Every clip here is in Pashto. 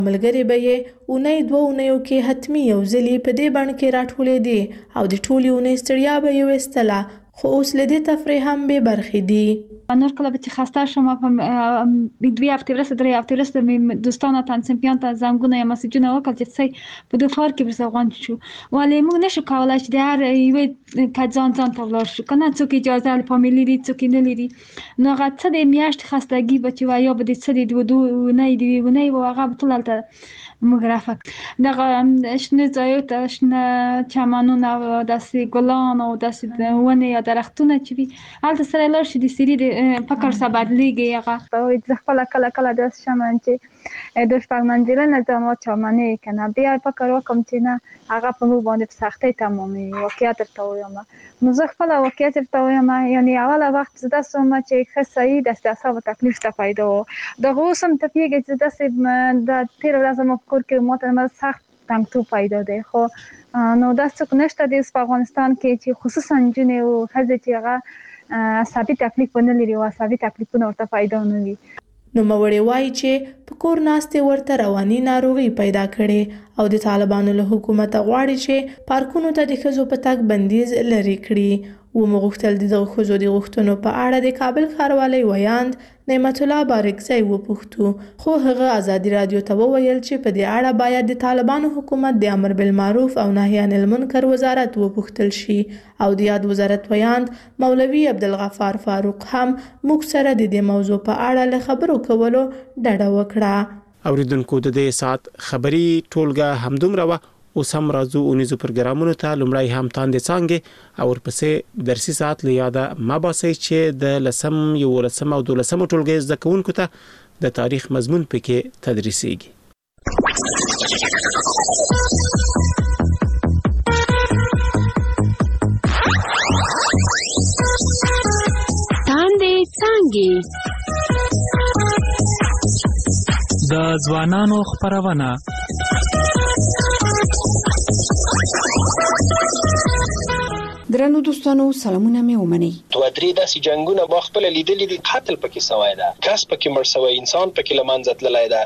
ملګری به یې اونۍ 2 اونیو کې حتمی یو ځلې په دې بڼ کې راټولې دي او د ټولې اونۍ ستړیا به یې وستله، خو اوس له دې تفریح هم بې برخې دي. نور کله چې خسته شم په 2 هفته ورسته 3 هفته ورسته می دوستانو تنظیمیان ته زنګونه یا مسیجونه وکړل چې څه په دوه فار کې برسوغان شو، ولی موږ نشو کولای چې د هر یو کځان ځان ته ولاړ شو، کنه څوک اجازه له فامیلی لري څوک نه لري، نو هغه څه د میاشت خستګي بچي وایو به د څه د نه دی ونه هغه ټولته مغرفک دغه شنه ځایو ته شنه چمنونه او داسې ګلان او داسې ونه یا درختونه چې وي هلته سره لاړ شي د سری د فکر څخه بدلېږي. هغه زه خپله کله کله داسې شم چې د شپږ منزله نظام چمنې کنه بیا فکر وکړم چې نه هغه په موږ باندې په سختۍ تمامېږي. واقعیت درته وایم نو زه خپله واقعیت درته وایم، یعنې اوله وخت زه داسې وم چې ښه صحیح داسې د اعصابو تکلیف ته پیدا و، دغه اوس هم ته پوهېږې چې داسې د تېره ورځ زموږ کور کې ماته سخت تنګتوب پیدا دی، خو نو داسې څوک نشته دی په افغانستان کې چې خصوصا نجونې او ښځې چې هغه عصبي تکلیف ونه لري او عصبي تکلیفونه ورته پیدا نه وي. نوموړې وایي چې په کور ناستې ورته رواني ناروغي پیدا کړې او د طالبانو له حکومته غواړي چې پارکونو ته د ښځو په تګ بندیز لرې کړي. ومو غوښتل د دغه ښځو د غوښتنو په اړه د کابل ښاروالۍ ویاند نعمت الله بارکزی وپوښتو، خو هغه ازادي رادیو ته وویل چې په دې اړه باید د طالبانو حکومت د امر بالمعروف او نهي عن المنکر وزارت وپوښتل شي او د یاد وزارت ویاند مولوي عبدالغفار فاروق هم موږ سره د دې موضوع په اړه له خبرو کولو ډډه وکړه. اوریدونکو د دې ساعت خبري ټولګه همدومره وه. اوس هم راځو اونیزو پروګرامونو ته. لومړی هم تاندې څانګې او ورپسې درسي ساعت له یاده ما باسئ چې د 10 11 او 12 ټولګي زده کوونکو ته د تاریخ مضمون پکې تدریسیږي. تاندې څانګې د ځوانانو خپرونه. درنو دوستانو سلامونه مې ومنئ. 2-3 داسې جنگونه ما خپل لیدلې دي، قتل پکې سوی ده، کس پکې مړ سوی، انسان پکې له منځه تللی ده.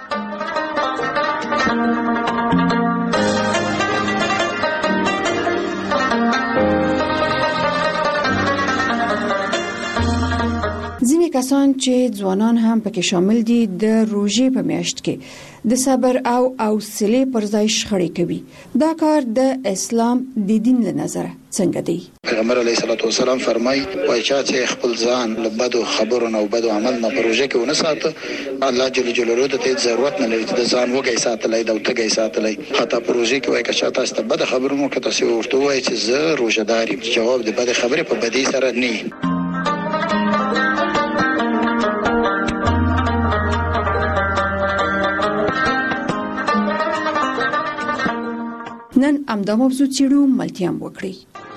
ځینې کسان چې ځوانان هم پکې شامل دي د روژې په میاشت کې د صبر او حوصلې پر ځای شخړې کوي. دا کار د اسلام د دین له نظره څنګه دی؟ پیغمبر علیه الصلاۃ والسلام فرمایي وای چې خپل ځان له بدو خبرو او بدو عمل نه پروژه کې ونه ساته، الله جل جلاله ته ضرورت نه لري چې د ځان وګي ساتلای دا وتګي ساتلای. حتی پروژه کې وای چې تاسو ته بد خبرو مو کته سی ورته وای چې زه روزدار یم، جواب د بد خبرې په بدی سره نه. نن امدا موضوع چیرو ملتیام وکړي.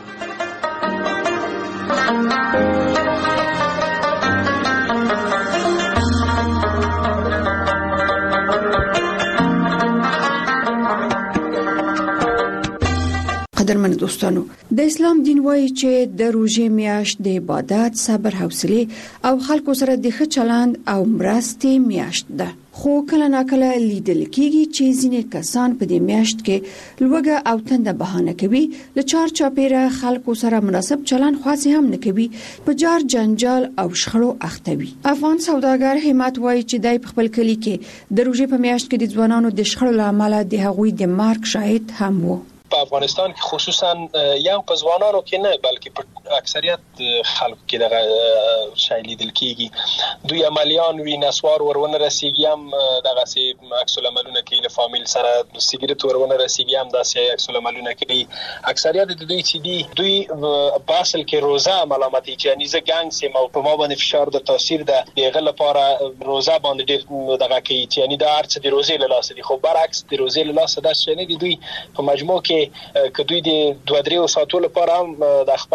قدرمن دوستانو، د اسلام دین وایي چې د روژې میاشت د عبادت، صبر، حوصله او خلکو سره د ښه چلند او مرستې میاشت ده. خو کله ناکله لیدل کېږي چې ځینې کسان په دې میاشت کې لوږه او تنده بهانه کوي، له چار چاپیره خلکو سره مناسب چلند خاص هم نه کوي، په جار جنجال او شخړو اخته وي. افغان سوداګر همت وایي چې دای په خپل کلی کې د روژې په میاشت کې د ځوانانو د شخړو له امله د هغوی د مرګ شاهد هم وو. په افغانستان کې خصوصا یا په ځوانانو کې نه بلکې په اکثریت خلکو کې دغه شی لیدل کېږي. دوی عملیان وي، نسوار ورونه رسیږي، هم دغه سي عکس العملونه کوي، له فامیل سره سیګریټ ورونه رسیږي، هم داسې عکس العملونه کوي. اکثریت د دوی چې دي دوی په اصل کې روزه ملامتي چې یعنی زه ګنګ سم او په ما باندې فشار د تاثیر ده دغه لپاره روزه باندې ډېر دغه کوي چې یعنی دا ارڅ د روزې له لاسه دي. خو برعکس د روزې له لاسه دا چې نه دي، دوی په مجموع کې که دوی د 2-3 ساعتو لپاره هم د خپل عمل ونه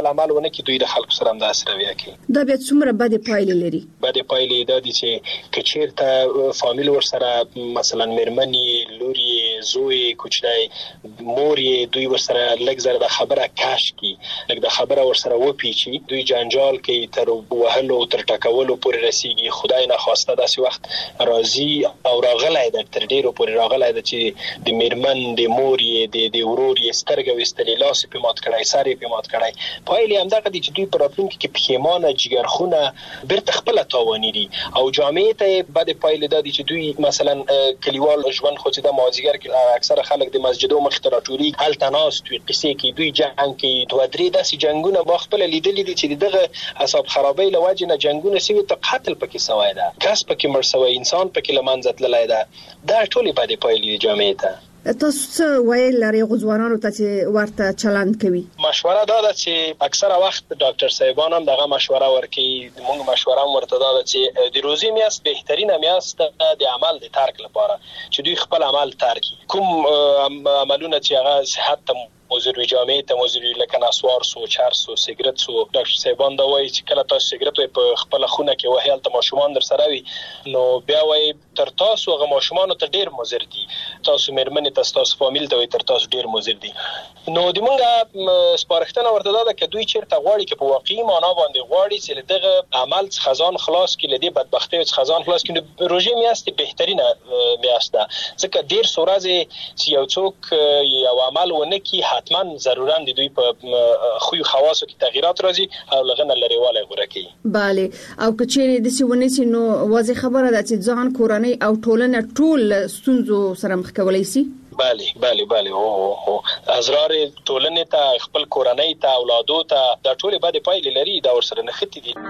ونه کې دوی د خلکو سره همداسې رویه کوي. دا بیا څومره بدې پایلې لري؟ بدې پایلې دا دي چې که چېرته فامیل ورسره مثلا مېرمنې، لورې، زوی، کوچنی، مور یې دوی ورسره لږ زره د خبره کش کی، لږ د خبره ورسره وپیچي، دوی جنجال کوي تر وهلو تر ټکولو پورې رسیږي. خدای نه خواسته داسې وخت راځي او راغلی ده، تر ډیرو پورې راغلی ده چې د مېرمن، د مور یې، د ورور یې سترګه ویستلې، لاس یې پې مات کړی، سر یې پې مات کړی. پایلې همدغه دي چې دوی په راتلونکي کې پښیمانه، جګرخونه، بیرته خپله تاواني دي. او جامعې ته یې بدې پایلې دا دي چې دوی مثلا کلیوال ژوند خو چې د مازدیګر کې اکثره خلک د مسجدو مخې ته راټولېږي، هلته ناست وي، قصې کوي، دوی جنګ کوي. 2-3 داسې جنګونه ما خپله لیدلي دي چې دغه اعصاب خرابۍ له وجې نه جنګونه سوي، ته قتل پکې سوی ده، کس پکې مړ سوی، انسان پکې له منځه تللی ده. دا ټولې بدې پایلې دي جامعې ته. تاسو څه ویل لرئ غوځوانانو ته چې ورته چلند کوي؟ مشوره دا ده چې اکثره وخت ډاکټر صاحبان هم دغه مشوره ورکوي. موږ مشوره هم ورته دا ده چې د روزي میاشت بهترینه میاشت ده د عمل د ترک لپاره، چې دوی خپل عمل ترک کړي. کوم عملونه چې هغه صحت ته مضر وي، جامعې ته مضر وي، لکه نسوار سو، چرس سو، سیګرټ سو. ډاکټر صاحبان دا وایي چې کله تاسو سیګرټ وي په خپل خونه کې وهي، هلته ماشومان در سره وي، نو بیا وایي تر تاسو هغه ماشومانو ته ډیر مضر دي، تاسو مېرمنې ته، تاسو فامیل ته وي تر تاسو ډیر مضر دي. نو د موږ سپارښتنه ورته دا ده که دوی چیرته غواړي چې په واقعي معنا باندې غواړي چې له دغه عمل څخه ځان خلاص کړي، له دې بدبختیو څخه ځان خلاص کړي، نو روژې میاشت بهترینه میاشت ده. ځکه ډیر څو ورځې چې یو څوک یو عمل ونه کړي، حتما ضرورا د دوی په خوی خواصو کې تغیرات راځي او لغنه لريواله غوړه کوي. bale او کچېره د سیونې سي نو واضح خبره ده چې ځان کورنۍ او ټولنه ټول ستونزو سره مخ کولای شي. بله او ازرار ټولنې ته، خپل کورنۍ ته، اولادو ته، دا ټول به د پایلې لري، دا ورسره نښتي دي.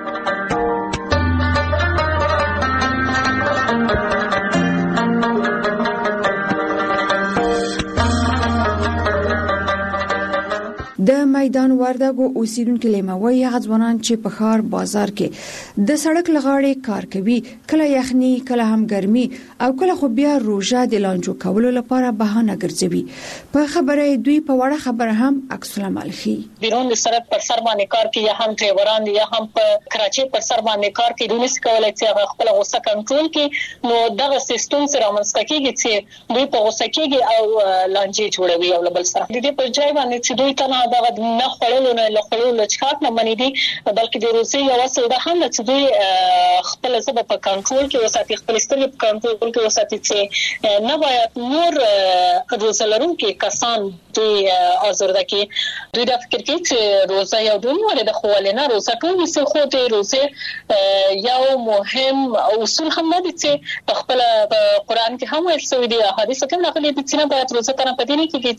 د میدان وردګو اوسیدونکو لیموي غځوانان چې په ښار بازار کې د سړک لغاړې کار کوي، کله یخني، کله هم ګرمي او کله خو بیا روژه د لانجو کولو لپاره بهانه ګرځوي. په خبره دوی په وړه خبره هم عکس العمل ښيي. بیرون د سړک پر سر باندې کار کوي، یا هم ډرایوران دي، یا هم په کراچۍ پر سر باندې کار کوي، دوی نشي کولای چې خپل غوسه کنټرول کړي. نو دغه سیستم سره رامنځته کیږي چې دوی په غوسه کېږي او لانجې جوړوي او بل سره د دې پر ځای باندې چې دوی ته نه نه خړلو نه لخړلو لچکات نه منې دي، بلکې د روسي یو اصل ده هم چې دوی خپل ژبه په کنټرول کې وساتي، خپل سترګې په کنټرول کې وساتي، چې نه باید نور روزلرونکو کسان دوی آزرده کې. دوی دا فکر کوي چې روزه یو ډول د خوالنه روزه ټول څه خو ته روزه یو مهم اصول هم نه دي چې په خپل قرآن کې هم ویل شوی دی، حدیث کې راغلي دي چې نه باید روزه کنه پدې نه کې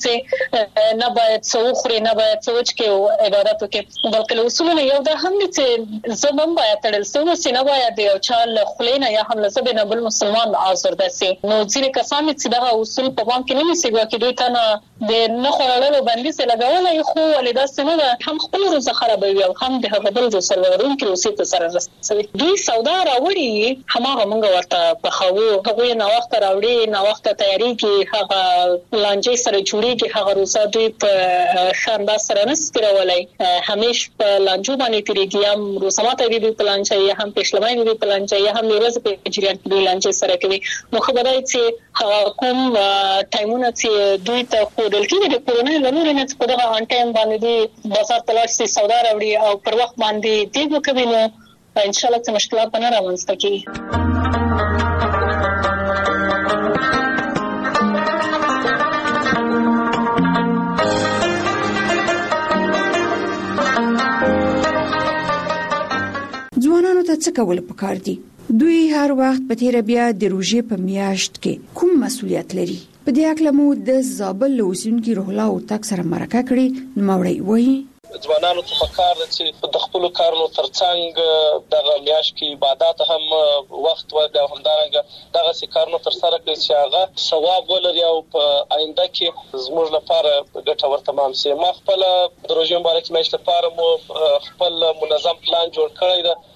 چې نه باید څوخري، نه باید سوچ کې او عبادت وکړي، بلکې اصولونه یو دا هم دي چې زبم باید تړل شي، نه باید یو چال خلینا یا هم لزبه نه بل مسلمان آزرده سي. نو ځینې کسان چې دا اصول په پام کې نه نیسي، چې دوی ته نه د نه خورلو بندیز لګولای، خو ولدا سمه هم خپل روزه خرابوي او هم د هغه بل سرورون کې اوسې ته سره رسوي. دوی سودا راوړي، همغه موږ ورته په خو هغه نه وخت راوړي، نه وخت تیاری کې هغه لانجې سره جوړيږي، هغه روزه دوی په شاندار سره نسکرولای، همیش په لانجو باندې تیریږي، هم روزماته دی په لانجه، یا هم پښلمای دی په لانجه، یا هم ورځ په جریان کې دی لانجه سره کوي. نو خبره چې کوم ټایمونه چې دوی ته خودل کې د کورونې لري نه چې په دغه ان ټایم باندې دی بازار تلاش سي، سودا راوړي او پر وخت باندې دی وکوي، نو ان شاء الله چې مشکلات به نه راوځي کی. ځوانانو ته څه کول پکار دي؟ دوی هر وخت په تیر بیا د روژې په میاشت کې کوم مسؤلیت لري؟ په دې اړه مو د زابل اوسیدونکو روح الله او تک سره مرکه کړې. نوموړی وایي ځوانانو ته پکار دي چې د خپل کارونو ترڅنګ دغه میاشت کې عبادت هم وخت ورکړي، همدارنګه دغه سکارونو تر سره کړي چې هغه ثواب ولري او په آینده کې زموږ لپاره ګټور تمام شي. ما خپل د روژې مبارکې میاشت لپاره مو خپل منظم پلان جوړ کړی دی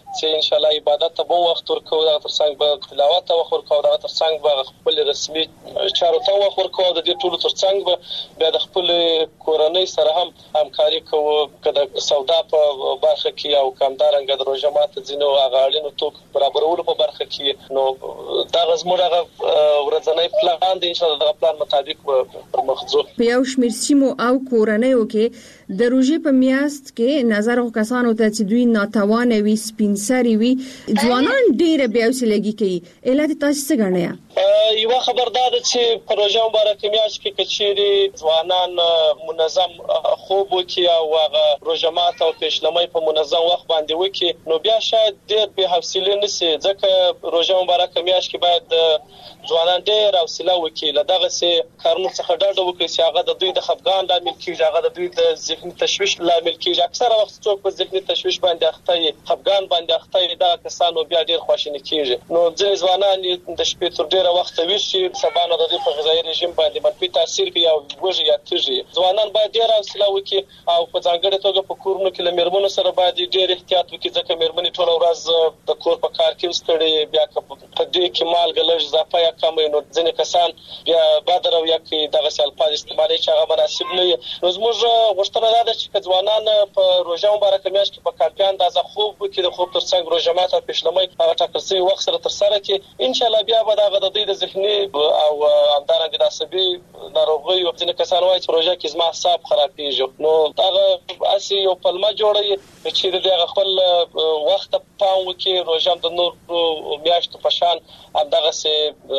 چې ان شاء الله عبادت ته به وخت ورکو دا ترڅنګ به تلاوت ته وخت ورکو دا ترڅنګ به خپل رسمي چارو ته وخت ورکو د دې ټولو ترڅنګ به بیا د خپل کورنۍ سره هم همکاري کوو کله سودا په برخه کې او کمدارنګ د روزه ماته ځینو اغاړینو توک برابرولو په برخه کې نو دا غزموږه ورځنی پلان دی ان شاء الله دا پلان مطابق پر مخ ځو. په یو شمېر سیمو او کورنیو کې د روزي په میاشت کې نظر کسانو ته چې دوی ناتوان وي سپینسري وي ځوانان ډېر بیا وسلګي کوي علت تاسو څه غنئ؟ یو خبردار چې پروژه مبارکه میاشت کې کچېری ځوانان منظم خوب وکي او هغه روزمات او پېشلمۍ په منظم وخت باندې وکي نو بیا شاید ډېر به حوصله نشي ځکه پروژه مبارکه میاشت کې باید ځوانان ډېر حوصله وکي لدغه سي کارونو څخه ډډه وکړي چې هغه د دوی د خفګان لامل کیږي هغه د دوی د ذهني تشویش لامل کیږي اکثره وخت څوک په ذهني تشویش باندې اخته وي خفګان باندې اخته وي دا کسانو بیا ډېر خواشینی کیږي نو ځینې ځوانان د شپې تر ډېره وخت ویشي سبا نه د په غذایي رژیم باندې منفي تاثیر کوي او وږي یا تږي ځوانان باید ډېر حوصله وکړي او په ځانګړي توګه په کورونو کې له میرمنو سره باید ډېر احتیاط وکړي ځکه میرمنې ټول ورځ د کور په کار کې وستړي بیا په دې کې مالګه لږ اضافه یا کم نو ځینې کسان بیا بادر او یا کې دغه الفاظ استعمالي چې هغه مناسب نه وي نو زموږ غوښتنه ده چې ځوانان په روزه مبارکه میاشت کې په کافي اندازه خوب وکړي د خوب ترڅنګ روزمات او پېشلمۍ هغه ټاکل شوی وخت سره تر سره کې ان شاء الله بیا به دغه د دې د ذهني او همدارنګه د عصبي ناروغیو ځینې کسان وایي چې روزه کې زما اعصاب خرابېږي نو هغه اسی یو پلمه جوړي چې دغه خپل وخت پام وکړي روزه د نور میاشتو په شان همدغه سي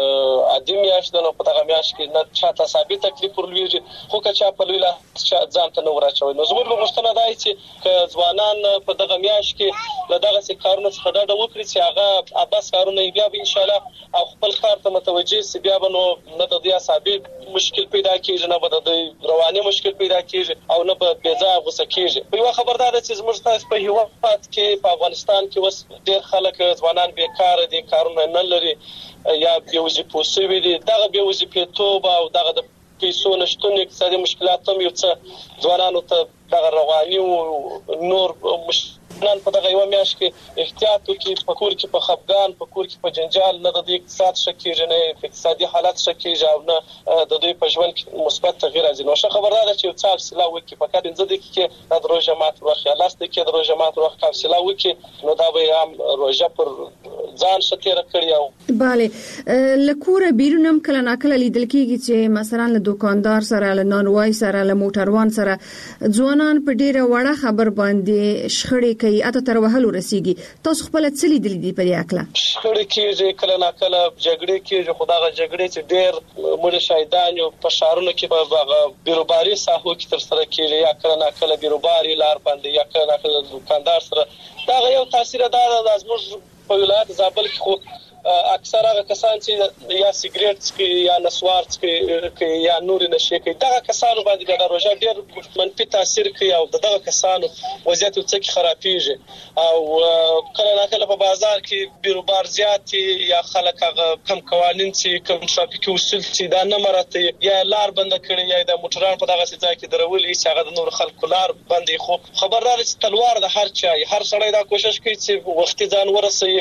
عادي میاشت نو په دغه میاشت کې نه چاته ثابت تکلیف ورلويږي خو که چا په لویلا ځان ته نو راچوي نو زموږ غوښتنه ده چې ځوانان په دغه میاشت کې له دغه سي کارونو څخه ډډه وکړي چې هغه اباس کارونه بیا به ان شاء الله او خپل کار ته متوجه سي بیا به نو نه د دې اصابي مشکل پیدا کیږي نه به د رواني مشکل پیدا کیږي او نه به بېځا غوسه کیږي یو خبردار ده چې زموږ تاسو په هیواد کې په افغانستان کې وس ډېر خلک ځوانان بیکاره دي کارونه نه لري یا بېوظیفه شوي دي دغه بېوظیفه توب او دغه د پیسو نشټون اقتصادي مشکلات هم یو څه ځوانانو ته دغه رواني او نور مشکلات په دغه یو میاشت کې احتیاط وکړي په کور کې په خفګان په کور کې په جنجال نه د اقتصاد شکیږي نه اقتصادي حالت شکیږي او نه د دوی په ژوند کې مثبت تغییر راځي نو ښه خبردار ده چې یو څه حوصله وکړي فقط 15 دقیقې کې د روزه مات وخت یا لاس دقیقې د روزه مات وخت حوصله وکړي نو دا به هم روزه پر ځان شتیر کړی او bale لکوره بیرونم کله ناکله لیدل کیږي چې مثلا له دکاندار سره له نانوای سره له موټروان سره ځوانان په ډیره وړه خبر باندې شخړې کوي اته تر وهلو رسیږي تاسو خپل څه لیدل دي په دې اکله شخړې کېږي کله ناکله جګړې کېږي خدای جګړې چې ډېر مړ شهیدان په شهرونو کې په بیروباري ساحو کې تر سره کېږي یا کله ناکله بیروباري لار باندې یا کله ناکله دکاندار سره دا یو تاثیر ده د زموږ په ولایت زابل کې خو اکثر هغه کسان چې یا سیګریټ څکي یا نسوار څکي یا نور نشي کوي دا کسانو باندې د روزه ډېر منفي تاثیر کوي او دغه کسانو وضعیت څخه خرابېږي او کله ناکله په بازار کې بیروبار زیات یا خلک هغه کم قوانين چې کم ټرافیکي اصول چې دا نه مرته یا لار بند کړي یا د موټران په دغه ځای کې درولې چې هغه د نور خلکو لار بندي خو خبردار چې تلوار د هر چا هر سړی دا کوشش کوي چې وختي ځان ورسي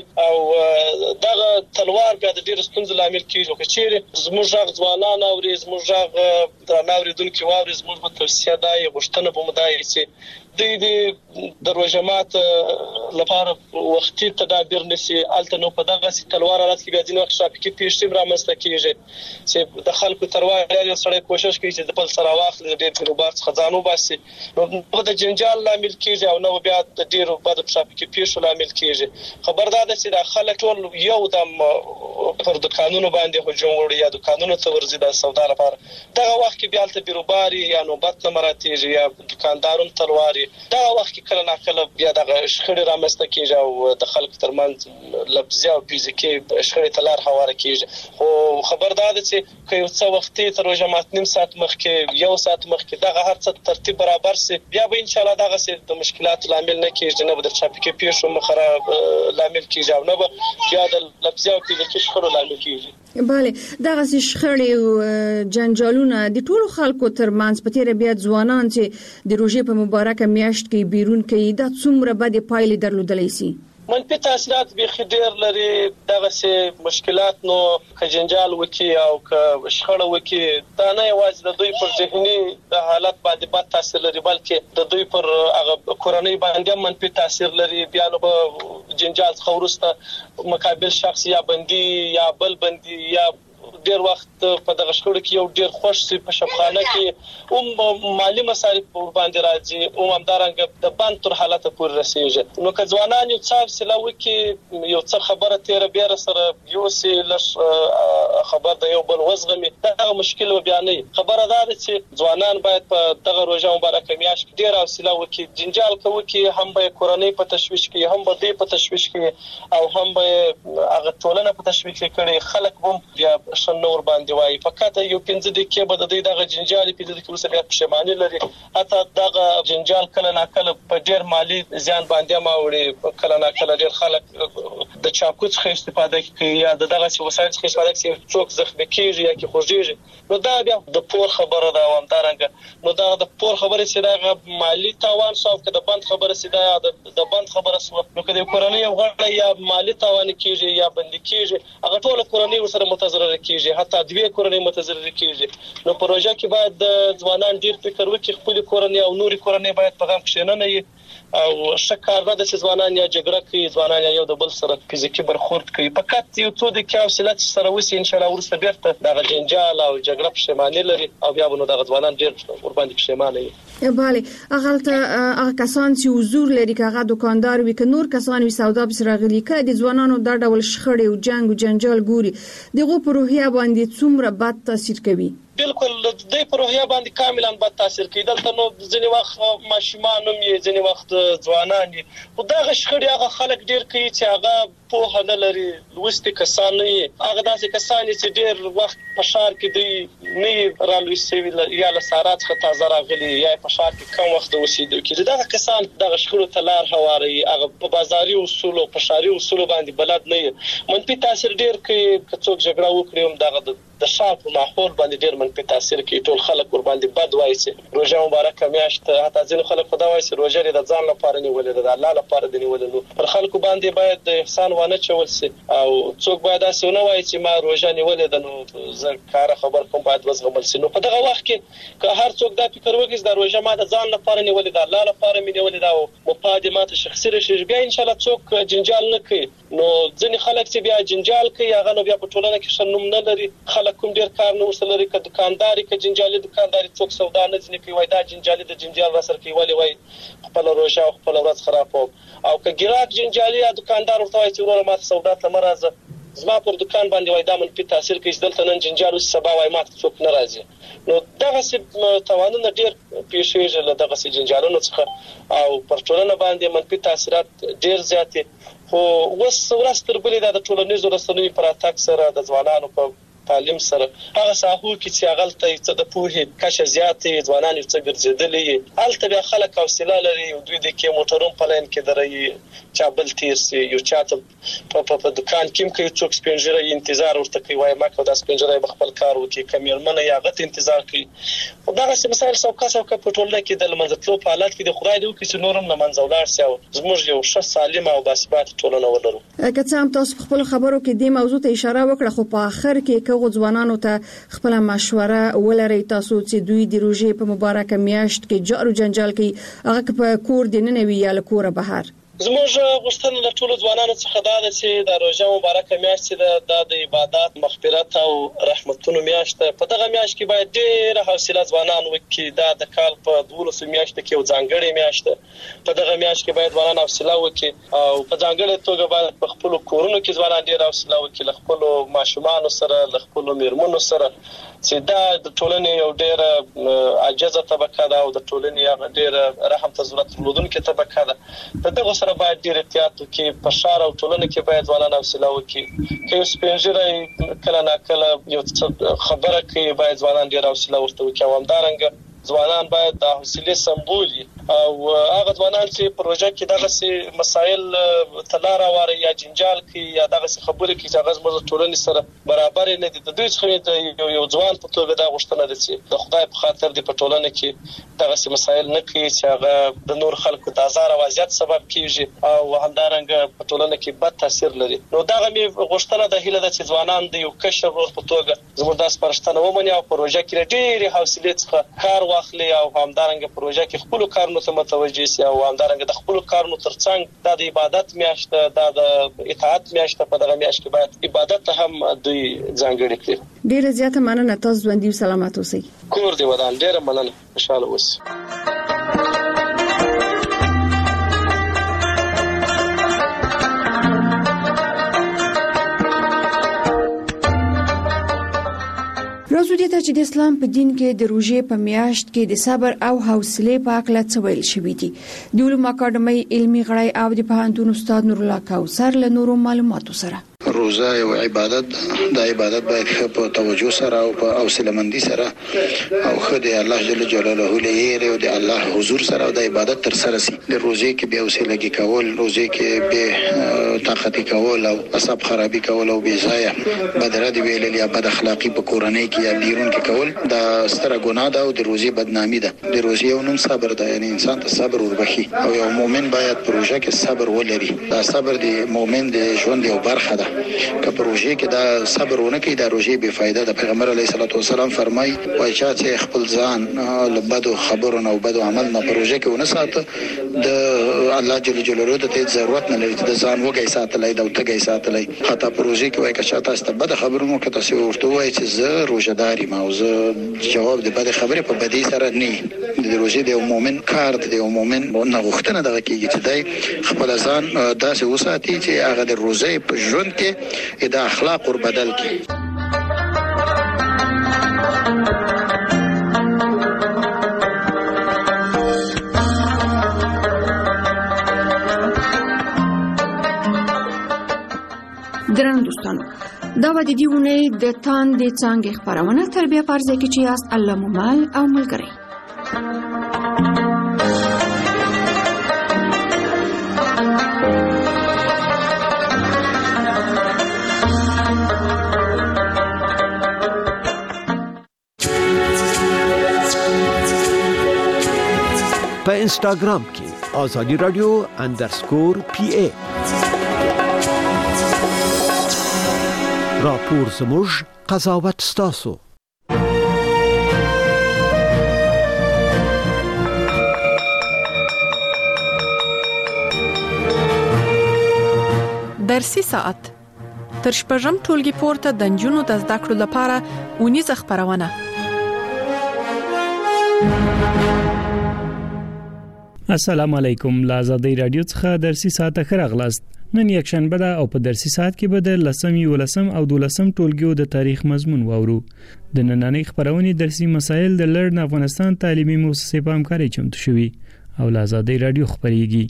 او دغه تلوار بیا د ډېر ستونزې لامل کیږي چې چیرې زموږ غږ ځوانان او زموږ غږ درناوریدونکو واوري زموږ په توصیه دای غوښتنه به مدای چې د روزمات لپاره وختي تدابیر نشي الته نو په دغه تلوار حالت کې بیا ځینې وخت ټرافیکي پیښې رامنځته کیږي چې د خلکو تروار یو سړی کوشش کوي چې د بل سره واخلي د ډېر بیروبار څخه ځانو باسي نو د جنجال لامل کیږي او نو بیا د ډېرو بد ټرافیکي پیښو لامل کیږي خبردار ده چې د خلک ټول یو دم پر د قانونو باندې هجوم وړي یا د قانونو ته ورزي د سودا لپاره دغه وخت کې بیا الته بیروباري یا نوبت نه مراتیږي یا دکاندارون تلواري دا وخت کې کله ناکله بیا د شخړې رامنځته کیږي او د خلکو ترمنځ لفظي او فزیکي شخړې تلار هواره کیږي خو خبردار ده چې که یو څه وختي تر روزه مات نیم ساعت مخکې یو ساعت مخکې دغه هر څه ترتیب برابر سي بیا به ان شاء الله دغه سي د مشکلات لامل نه کیږي نه به د ټرافیکي پیښو مخه لامل کیږي او نه به بیا د لفظي او فزیکي شخړو لامل کیږي bale دغه شخړې او جنجالونه د ټولو خلکو ترمنځ په تیر بیا ځوانان چې د روزې په مبارکه میاشت کې بیرون کوي دا څومره بده پایلې درلودلای شي منفي تاثیرات به خډیر لري دغه سه مشکلات نو کجنجال وکي او ک شخړه وکي دا نه یوازې د دوی پر ذهني حالت باندې بد تاثیر لري بلکې د دوی پر هغه کورنۍ باندې منفي تاثیر لري بیا نو جنجال خورسته مقابل شخص یا بندي یا بل بندي یا ډیر وخت په دغه شکړه کې یو ډیر خوش سي په شپخانه کې مالی مصارف باندې راځي او همدارنګه د بند تر حالت پورې رسیږي نو که ځوانان یو څه سلاوي کې یو څه خبره تیر بیر سره یو سي لش خبر د یو بل وزغمي دا مشکل بیانې خبره ده چې ځوانان باید په دغه روزه مبارکه میاش کې ډیر حوصله وکړي جنجال کوي کې هم به کورنۍ په تشويش کې هم به دې په تشويش کې او هم به هغه ټولنه په تشويش کې کړي خلک هم بیا نور باندې وای فقط یو 15 دقیقې به د دغه جنجال 15 دقیقې وروسته بیا پښیماني لري حتی دغه جنجال کله نا کله په ډیر مالی زیان باندې ماوړي کله نا کله ډیر خلک د چاقو څخه استفاده کوي یا دغه وسایل څخه استفاده کوي څوک زخمي کیږي یا کې خوږیږي نو دا بیا د پور خبره ده ومدارنګ نو دا د پور خبره سي دا مالی تاوان سو که د بند خبره سي دا د بند خبره سو نو کله کورنۍ غړ یا مالی تاوان کیږي یا بند کیږي هغه ټول کورنۍ سره متضرر کیږي حتی دوی کورنۍ متضرر کیږي نو پروژه کې باید د ځوانان ډیر فکر وکړي خپل کورنۍ او نوري کورنۍ باید په غم کې نه وي او شکار نه د ځوانان یا جګړه کوي ځوانان یو د بل سره فزیکی برخورد کوي فقط یو څو د حوصله سره وسی ان شاء الله ورسته بیرته د جنجال او جګړه پښیماني لري او بیا نو د ځوانان ډیر ور باندې پښیمانه وي bale هغه کسان چې حضور لري کاغه دکاندار وي ک نور کسان وي سودا بس راغلي ک د ځوانانو د ډول شخړې او جنگ او جنجال ګوري دغه پروهیا باندې څومره بد تاثیر کوي بالکل د پروهیا باندې کاملا بد تاثیر کوي دلته نو ځنی وخت ماشومان هم یې ځنی وخت ځوانان دي خو دا شخړې هغه خلک ډیر کوي چې هغه په نه لري لوستي کسان نه هغه داسې کسان چې ډیر وخت په شهر کې دی نه رالوي سوي یا له سارات څخه تازه راغلي یا په شهر کې کم وخت اوسېدو کې دا کسان د شخړو تلار هواري هغه په بازاري اصول او په شهري اصول باندې بلد نه منفي تاثیر ډیر کوي که څوک جګړه وکړي هم دغه د شهر په ماحول باندې ډیر منفي تاثیر کوي ټول خلک ور باندې بد وایي چې روزه مبارکه میاشت حتی ځین خلک خدا وایي چې روزه د ځان لپاره نیولې ده الله لپاره دی نیولې نو پر خلکو باندې باید د احسان ونه چول سي او څوک باید اسونه نه وایي چې ما روزه نیولې ده نو زه کار خبر کوم باید وزغمل سي نو په دغه وخت کې که هر څوک دا فکر وکړي چې روزه ما د ځان لپاره نیولې ده الله لپاره مې نیولې ده او مفادمات شخصي رشي بیا ان شاء الله څوک جنجال نه کوي نو ځین خلک چې بیا جنجال کوي هغه نو بیا په ټولنه کې شنوم نه لري خلک کوم ډیر کار نه وسلري ک دکانداري ک جنجالي دکانداري څوک سودا نه ځنی کوي وای دا جنجالي د جنجال را سره کوي وای خپل روزه او خپل ورځ خراب او ک ګراک جنجالي یا دکاندار ورته وای چې ورور ما سودا ته مرزه زما پر دکان باندې وای دا منفي تاثیر کوي دلته نن جنجال سبا وای ما څوک ناراضي نو دغه څه توانونه ډیر پیښیږي له دغه څه جنجالونو څخه او پر ټولنه باندې منفي تاثیرات ډیر زیات خو ورستر بلې د ټولنیزو رسنیو پر اتاک سره د ځوانانو په تعلیم سره هغه ساحو کې چې غلطه څه د پوهې کشه زیاتې ځوانان یو څه ګرځېدلې هلته بیا خلک حوصله لري دوی د کې موټرون په لین کې درې چا بل تیر سي یو چاته په دکان کې کوي څوک سپینجره انتظار ورته کوي وای ما کو د سپینجره خپل کار وکي کمیرمنه یا غت انتظار کوي دا څه مسایل څوک په ټولنه کې د منځتلو په حالت کې د خدای دی چې نورم نه منځولار سي او زموږ یو ښه سالمه او باثبات ټولنه ولرو که څه هم تاسو خپل خبرو کې د موضوع ته اشاره وکړه خو په اخر کې کوم ځوانانو ته خپل مشوره ولري تاسو چې دوی د روزې په مبارکه میاشت کې جارو جنجال کوي هغه په کور د ننوي یا له کوره بهر زموږ غوښتنه له ټولو ځوانانو څخه دا ده چې د روزه مبارکه میاشت د عبادت مغفرت او رحمتونو میاشت په دغه میاشت کې باید ډېر حوصله ځوانان وکړي دا د کال په 12 میاشت کې یو ځانګړې میاشت په دغه میاشت کې باید ځوانان حوصله وکړي او په ځانګړې توګه باید په خپل کورونو کې ځوانان ډېر حوصله وکړي له خپل ماشومان سره له خپل میرمنو سره چې دا د ټولنې یو ډېر عاجزه طبقه ده او د ټولنې هغه ډېر رحم ته ضرورت لرونکې طبقه ده دغه سره باید ډېر احتیاط وکړي په ښار او ټولنه کې باید ځوانان حوصله وکړي که یو سپینجره کله نا کله یو خبره کوي باید ځوانان ډېر حوصله ورته وکړي او همدارنګه ځوانان باید د حوصله سمبول او هغه ځوانان چې پروژه کې دغه سي مسایل تلاره واره یا جنجال کې یا دغه خبرې کې چې هغه زموږ ټولنې سره برابر نه دي، د دوی څخه یو ځوان په توګه دا غوښتنه ده چې د خدای په خاطر د پټولنه کې دغه سي مسایل نه کوي چې هغه د نور خلکو د آزار او اذیت سبب کیږي او همدارنګه پټولنه کې بد تاثیر لري. نو دغه می غوښتنه د هیله د چې ځوانان د یو کشر روز په توګه زموږ د سپارښتنه ومني او پروژه کې ډېری حوصله څخه کار واخلي او همدارنګه پروژه کې خپل کارونو ته متوجه شي او همدارنګه د خپل کارونو ترڅنګ د عبادت میاشت د اطاعت میاشت په دغه میاشت کې باید عبادت هم دوی ځانګړي کړي. ډیره زیاته مننه، تاسو ژوندۍ او سلامات اوسئ. کور دی ودان، ډیره مننه، خوشاله اوسئ. راځو دې ته چې د اسلام په دین کې د روژې په میاشت کې د صبر او حوصله په اړه څه ویل شوی دي. د علوم اکاډمۍ علمي غړی او د پوهنتون استاد نور الله کوثر له نورو معلوماتو سره. روزه یو عبادت د عبادت باید په توجه سره او په حوصله مندي سره او خدای الله جل جلاله لري او د الله حضور سره د عبادت تر سره سي. د روزه کې به حوصله کول، روزه کې به طاقت کول او اصحاب خرابي کول او بے ځای بدره دی ویل یا بد اخلاقی په کورنۍ کې یا بیرون کې کول دا ستره ګناه ده او د روزه بدنامي ده. د روزه یو نوم صبر ده، یعنی انسان ته صبر وربخي او یو مؤمن باید پروژه کې صبر ولري. دا صبر د مؤمن د ژوند یو برخه ده. که پروژه کې دا صبر ونه کوي دا روزه بے فایده ده. پیغمبر علیه الصلاه والسلام فرمای وای چې خپل ځان له بدو خبرو او بدو عمل نه پروژه کې ونه ساته د الله جل جلاله ته ضرورت نه لري د ځان وګي ساتلای دا وتګي ساتلای. حتی پروژه کې وای که تاسو ته بد خبرونه که تاسو ورته وای چې زه روزداري ما او زه جواب د بد خبرې په بدی سره نه د روزه د مؤمن کار د مؤمن نه غوښتنه دغه کېږي چې دای خپل ځان داسې وساتي چې هغه د روزه په ژوند کې دا اخلاق ور بدل کی. درنو دوستانو، دا و د دې ونې د تاندې څانګې خپرونه تربیه پرځای کې چې یاست الله مومال او ملګری. په انستاګرام کې آزادی رادیو _PA راپور زموږ قضاوت ستاسو. درسي ساعت تر شپږم ټولګي پورته د نجونو د زده کړو لپاره اونیزه خپرونه. السلام علیکم، له آزادی رادیو څخه درسي ساعت خراغلاست. نن یک شنبه ده او په درسي ساعت کې به د 10 او 12 ټولګیو د تاریخ مضمون واورو. د نننۍ خبرونې درسي مسایل د لړن افغانستان تعلیمي مؤسسې په همکارۍ چمتو شوي او له آزادی رادیو خبريږي.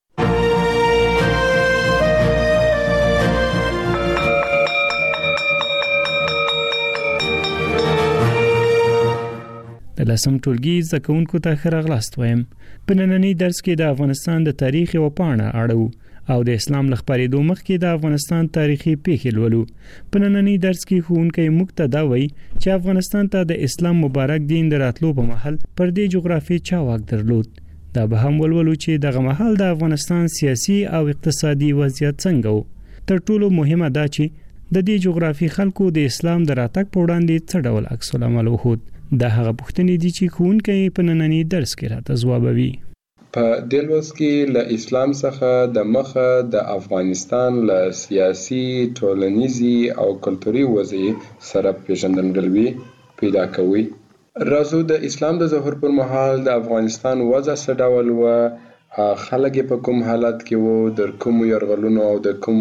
د 10 ټولګي زده کوونکو ته خراغلاست وایم. په نننۍ درس کې د افغانستان د تاریخ او پاڼه اړو او د اسلام لخبرېدو مخکې د افغانستان تاریخي پیښې لولو. په نننۍ درس کې ښوونکی موږ ته دا وایي چې افغانستان ته د اسلام مبارک دین د راتلو په مهال پر دې جغرافي چا واک درلود. دا به هم ولولو چې دغه مهال د افغانستان سیاسي او اقتصادي وضعیت څنګه و. تر ټولو مهمه دا چې د دې جغرافي خلکو د اسلام د راتګ په وړاندې څه ډول عکس العمل وښود. دا هغه پوښتنې دي چې ښوونکی په نننۍ درس کې راته ځوابوي. په دې لوست کې له اسلام څخه د مخه د افغانستان له سیاسي، ټولنیزي او کلتوري وضعیت سره پیژندګلوي پیدا کوي. راځو د اسلام د ظهور پر مهال د افغانستان وضع څه ډول و، خلک په کوم حالت کې وو، د کوم یرغلونو او د کوم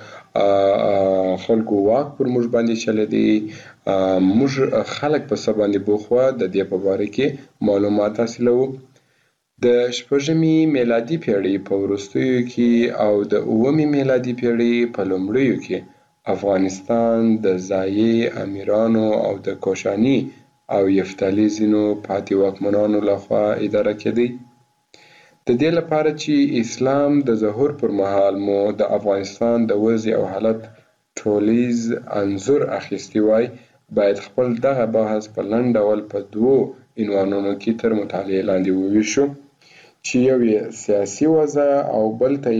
خلکو واک پر موږ باندې چلیدي، موږ خلک په څه باندې بوخوا د دې په اړه کې معلومات حاصلو. د شپږمې میلادي پیړۍ په وروستیو کې او د اوومې میلادي پیړۍ په لومړیو کې افغانستان د ځایي امیرانو او د کوشاني او یفتالیزینو پاتې واکمنانو لخوا اداره کېدی. د دې لپاره چې اسلام د ظهور پر مهال مو د افغانستان د وضع او حالت ټولیز انځور اخیستی وای، باید خپل دغه بحث په لنډ ډول په دوو عنوانونو کې تر مطالعې لاندې وویشو، چې یو یې سیاسي وضع او بل ته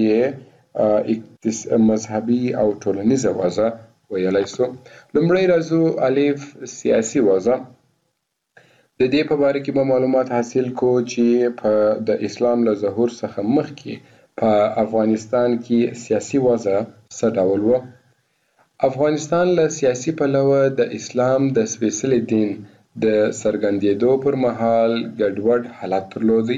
یې مذهبي او ټولنیزه وضع ویلی سو. لومړی راځو الف سیاسي وضع. د دې په باره کې به معلومات حاصل کو چې په د اسلام له ظهور څخه مخکې په افغانستان کې سیاسي وضع څه ډول و. افغانستان له سیاسي پلوه د اسلام د سپېڅلي دین د څرګندېدو پر مهال ګډوډ حالت درلودی.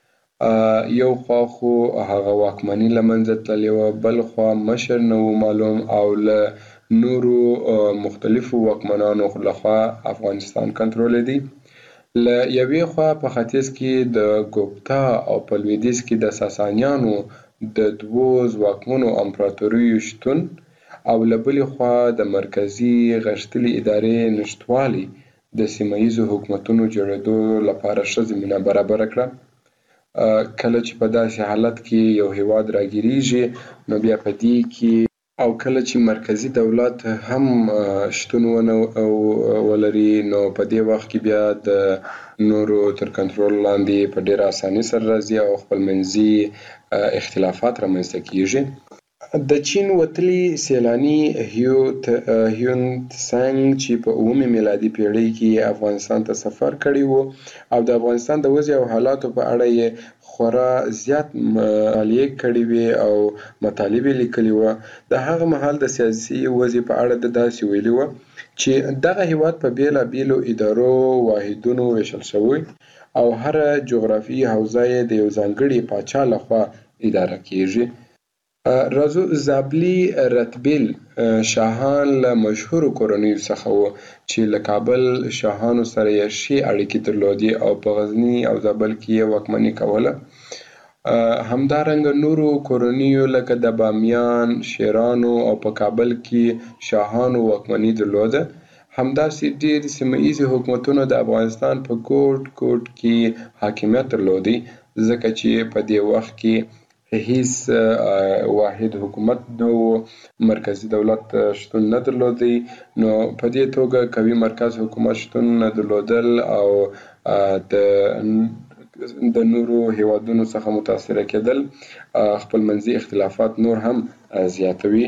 یو خوا خو هغه واکمني له منځه تللې وه، بل خوا مشر نه و معلوم او له نورو مختلفو واکمنانو لخوا افغانستان کنټرولېدی. له یوې خوا په ختیځ کې د ګوپتا او په لویدیځ کې د ساسانیانو د دوو ځواکمنو امپراتوریو شتون او له بلې خوا د مرکزي غښتلې ادارې نشتوالي د سیمه ییزو حکومتونو جوړېدو لپاره ښه زمینه برابره کړه. کله چې په داسې حالت کې یو هیواد راګیریږي نو بیا په دې کې او کله چې مرکزي دولت هم شتون ولري نو په دې وخت کې بیا د نورو تر کنټرول لاندې په ډېره اسانۍ سره راځي او خپلمنځي اختلافات رامنځته کیږي. د چین وتلي سیلاني هیون تسنګ چې په 9 میلادي پیړۍ کې افغانستان ته سفر کړی وو او د افغانستان د وضع او حالاتو په اړه یې خورا زیات مطالعې کړې وې او مطالب یې لیکلي وه. د هغه مهال د سیاسي وضع په اړه د داسې ویلي وه چې دغه هیواد په بېلابېلو ادارو واحدونو ویشل شوی او هره جغرافیایي حوزه یې د یو ځانګړي پاچا لخوا اداره کیږي. راځو زابلي رتبیل شاهان له مشهورو کورنیو څخه وو چې له کابل شاهانو سره یې ښې اړیکې درلودې او په غزني او زابل کې یې واکمني کوله. همدارنګه نورو کورنیو لکه د بامیان، شیرانو او په کابل کې شاهانو واکمني درلوده. همداسې ډېر سیمه ییزې حکومتونو د افغانستان په ګوټ ګوټ کې حاکمیت درلودی، ځکه چې په دې وخت کې هیڅ واحد حکومت نه و، مرکزي دولت شتون نه درلودی، نو په دې توګه قوي مرکز حکومت شتون نه درلودل او د نورو هیوادونو څخه متاثره کېدل خپلمنځي اختلافات نور هم زیاتوي.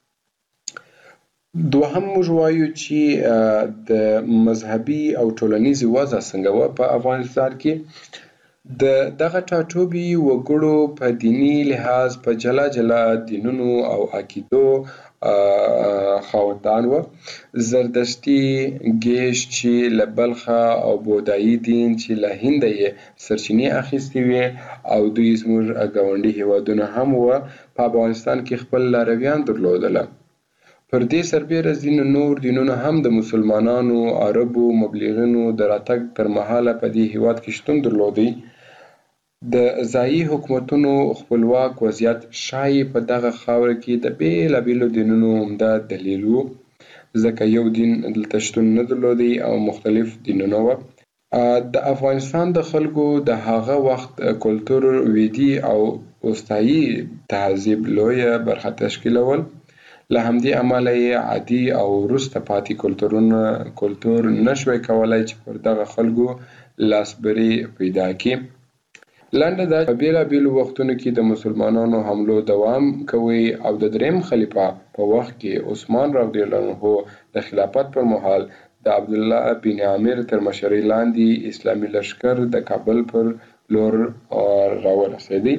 دوهم موږ وایو چې د مذهبي او ټولنیزې وضع څنګه وه په افغانستان کې. د دغه ټاټوبي وګړو په دیني لحاظ په جلا جلا دینونو او عقیدو خاوندان وه. زردشتي ګیش چې له بلخه او بودایي دین چې له هنده یې سرچینې اخیستې وې او دوی زموږ ګاونډي هیوادونه هم وه په افغانستان کې خپل لارویان درلودله. پر دې سربیره ځینو نور دینونه هم د مسلمانانو، عربو، مبلغینو د راتګ تر مهاله په دې هیواد کې شتون درلودی. د ځایي حکومتونو خپلواک وضعیت ښایي په دغه خاوره کې د بېلابېلو دینونو عمده دلیل و، ځکه یو دین دلته شتون نه درلودی او مختلف دینونه وه. د افغانستان د خلکو د هغه وخت کلتور ویدي او وسطایي تهذیب لویه برخه تشکیلول. له همدې امله یې عادي او وروسته پاتې کلتور نشوی کولی چې پر دغه خلکو لاسبري پیدا کړي. لنډه دا په بېلابېلو وختونو کې د مسلمانانو حملو دوام کوي او د دریم خلیفه په وخت کې عثمان رضی الله عنه د خلافت پر مهال د عبدالله بن عامر تر مشرۍ لاندې اسلامي لښکر د کابل پر لور راورسېدی.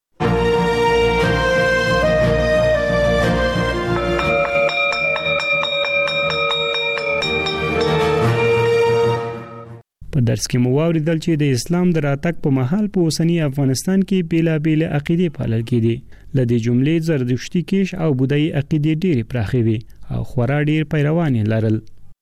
په درس کې مو واوریدل چې د اسلام د راتګ په مهال په اوسنی افغانستان کې بیلابېل عقیدې پالل کېدې. له دې جملې زردشتي کیش او بودایي عقیدې ډېرې پراخې وې او خورا ډېر پیروان یې لرل.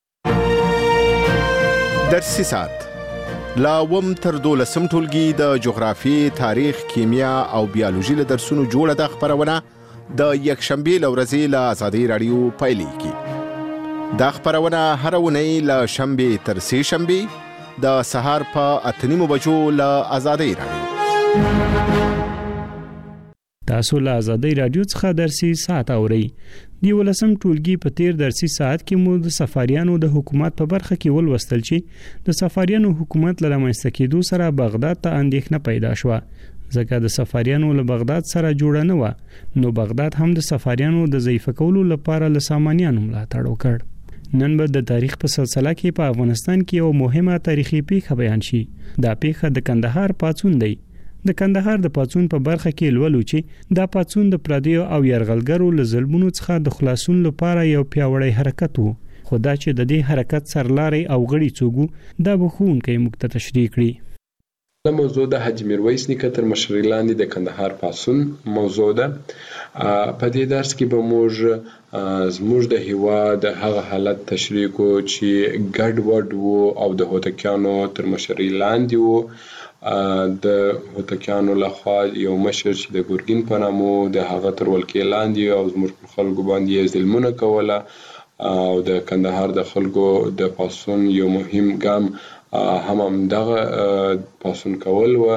درسي ساعت لا وم تر 12 ټولګي د جغرافي، تاریخ، کیمیا او بیولوژي له درسونو جوړه د خبرونه د یکشنبه لورځي له آزادۍ رادیو پیلېږي. دا خبرونه هر اونۍ له شنبه تر سه شنبه د سهار په 8:30 بجو له آزادۍ رادیو. تاسو له آزادۍ رادیو څخه درسي ساعت اورئ. دی ولسم ټولګي په تیر درسي ساعت کې مو د سفاریانو د حکومت په برخه کې ولوستل چې د سفاریانو حکومت له رامنځته کېدو سره بغداد ته اندېښنه پیدا شوه ځکه د سفاریانو له بغداد سره جوړه نه و نو بغداد هم د سفاریانو د ضعیف کولو لپاره له سامانیانو ملاتړ وکړ. نن به د تاریخ په سلسله کې په افغانستان کې یو مهمه تاریخي پیښه بیان شي. دا پیښه د کندهار پاڅون دی. د کندهار د پاڅون په برخه کې لولو چې دا پاڅون د پردیو او یرغلګرو له ظلمونو څخه د خلاصون لپاره یو پیاوړی حرکت وو. خو دا چې د دې حرکت سرلاري او غړي څوک دا بخونکې مخته تشریح کړي. دا موضوع د حاجی میرویس نیکه تر مشرۍ لاندې د کندهار پاڅون موضوع ده. په دې درس کې به موږ زموږ د هیواد هغه حالت تشریح کو چې ګډ وډ وو او د هوتکیانو تر مشرۍ لاندې وو. د هوتکیانو لخوا یو مشر چې د ګورګین په نامو د هغه تر ولکې لاندې او زموږ په خلکو باندې ظلمونه کوله او د کندهار د خلکو د پاڅون یو مهم ګام هم دغه پاڅون کول و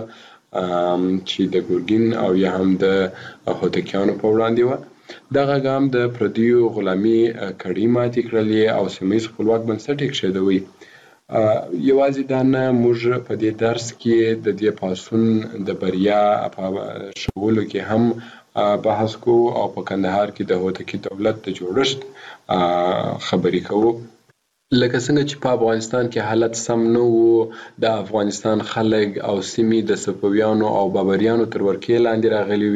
چې د ګورګین او یا هم د هوتکیانو په وړاندې و. دغه ګام د پردیو غلامي کړۍ ماتې کړلې او سیمهییز خپلواک بنسټ یې کېښودوی. یوازې دا نه، موږ په دې درس کې د دې پاڅون د بریا په شولو کې هم بحث کوو او په کندهار کې د هوتکي دولت د جوړښت خبرې کوو. لکه څنګه چې په افغانستان کې حالت سم نه وو، د افغانستان خلک او سیمې د صفویانو او بابریانو تر ورکې لاندې راغلي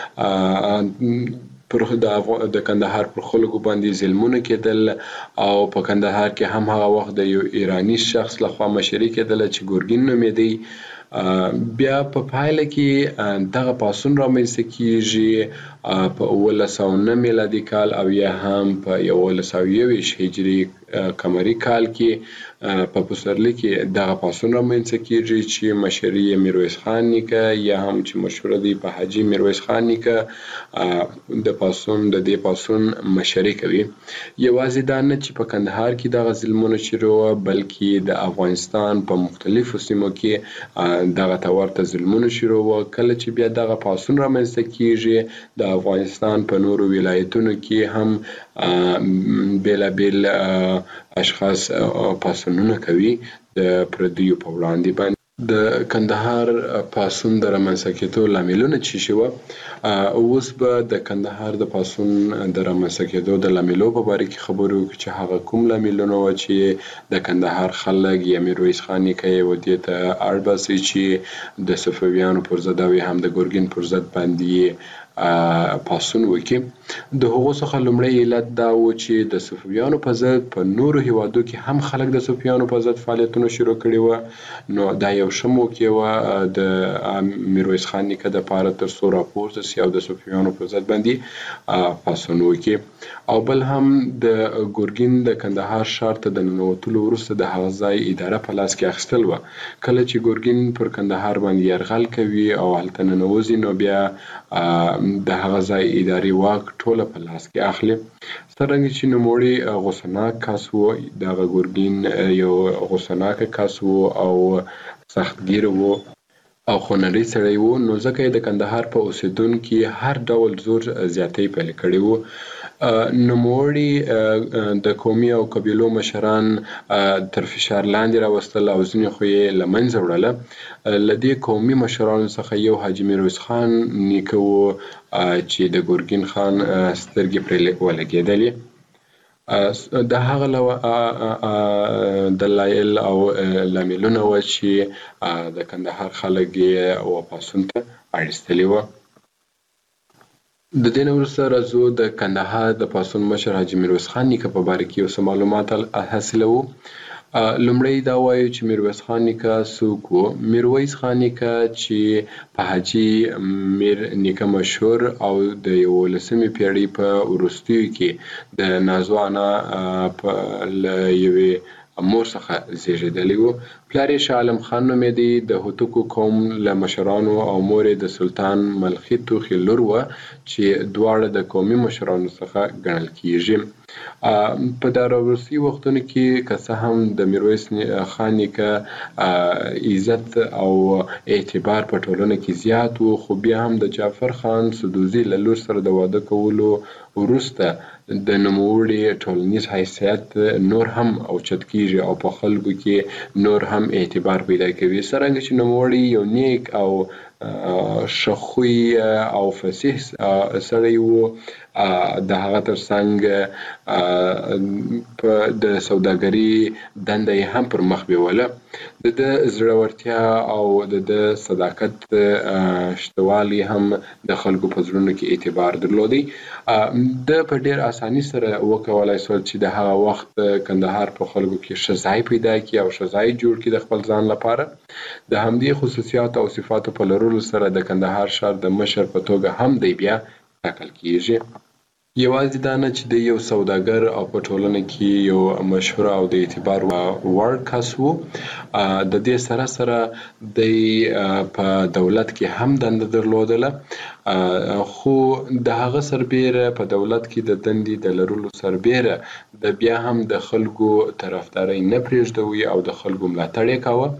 وې. پر د کندهار پر خلکو باندې ظلمونه کېدل او په کندهار کې هم هغه وخت د یو ایرانی شخص لخوا مشري کېدله چې ګورګین نومېدی. بیا په پایله کې دغه پاڅون رامنځته کېږي په 1909 میلادي کال او یا هم په 1921 هجري قمري کال کې په پسرلي کې دغه پاڅون رامنځته کېږي چې مشري یې میرویس خان نیکه یا هم چې مشهور دی په حاجي میرویس خان نیکه د دې پاڅون مشري کوي. یوازې دا نه چې په کندهار کې دغه ظلمونه شروع وه، بلکې د افغانستان په مختلفو سیمو کې دغه ته ورته ظلمونه شروع وه. کله چې بیا دغه پاڅون رامنځته کېږي د افغانستان په نورو ولایتونو کې هم بېلابېل اشخاص پاڅونونه کوي د پردیو په وړاندې باندې. د کندهار پاڅون د رامنځته کېدو لاملونه څه شي وه؟ اوس به د کندهار د پاڅون د رامنځته کېدو د لاملو په باره کې خبرې وکړو چې هغه کوم لاملونه وه چې د کندهار خلک یا میرویس خان نیکه یې ودې ته اړ باسي چې د صفویانو پر ضد او هم د ګورګین پر ضد باندې پاڅون وکړي. د هغو څخه لومړی علت دا و چې د صفویانو په ضد په نورو هیوادو کې هم خلک د صفویانو په ضد فعالیتونه شروع کړي وه. نو دا یو ښه موقع وه د میرویس خان نیکه دپاره تر څو راپورته سي او د صفویانو په ضد باندې پاڅون وکړي. او بل هم د ګورګین د کندهار ښار ته د ننوتلو وروسته د هغه ځای اداره په لاس کې اخیستل وه. کله چې ګورګین پر کندهار باندې یرغل کوي او هلته ننوځي نو بیا د هغه ځای اداري واک ټوله په لاس کې اخلي. څرنګه چې نوموړی غوسناک کس و، دغه ګورګین یو غوسناک کس و او سختګیر و او خونړی سړی و، نو ځکه یې د کندهار په اوسېدونکو هر ډول زور زیاتۍ پیل کړی و. نوموړي د قومي او قبیلو مشران تر فشار لاندې راوستل او ځینې خو یې له منځه وړله. له دې قومي مشرانو څخه یو حاجي میرویس خان نیکه و چې د ګورګین خان سترګې پرې ولګېدلې. د هغه دلایل او لاملونه وه چې د کندهار خلک یې پاڅون ته اړ ایستلي وه. د دې نه وروسته راځو د کندهار د پاڅون مشر حاجي میرویس خان نیکه په باره کې یو څه معلومات حاصلوو. لومړی دا وایو چې میرویس خان نیکه څوک و. میرویس خان نیکه چې په حاجي میر نیکه مشهور او د 11مې پیړۍ په وروستیو کې د نازو انا له یوې مور څخه زیږېدلی و. پلار یې شاه عالم خان نومېدی، د هوتکو قوم له مشرانو او مور یې د سلطان ملخي توخي لور وه چې دواړه د قومي مشرانو څخه ګڼل کېږي. په دا وروستي وختونو کې که څه هم د میرویس خان نیکه عزت او اعتبار په ټولنه کې زیات و، خو بیا هم د جعفر خان سدوزي له لور سره د واده کولو وروسته د نوموړي ټولنیز حیثیت نور هم اوچت کیږي او په خلکو کې نور هم اعتبار پیدا کوي. څرنګه چې نوموړي یو نیک او شخوي او فصیح سړی و، د هغه ترڅنګ د سوداګري دنده یې هم پر مخ بیوله. د زړورتیا او د صداقت شتوالی هم د خلکو په زړونو کې اعتبار درلودی. د په ډیر اساني سره وکولای شول چې د هغه وخت کندهار په خلکو کې ښه ځای پیدا کړي او ښه ځای جوړ کړي د خپل ځان لپاره. د همدې خصوصیات او صفاتو په لرلو سره د کندهار ښار د مشر په توګه هم دی بیا ټاکل کیږي. یوازې دا نه چې د یو سوداګر او په ټولنه کې یو مشهور او د اعتبار وړ کس و، د دې سره سره د په دولت کې هم دنده درلودله، خو د هغه سربیره په دولت کې د دندې د لرلو سربیره د بیا هم د خلکو طرفداري نه پرېږدوي او د خلکو ملاتړ یې کاوه.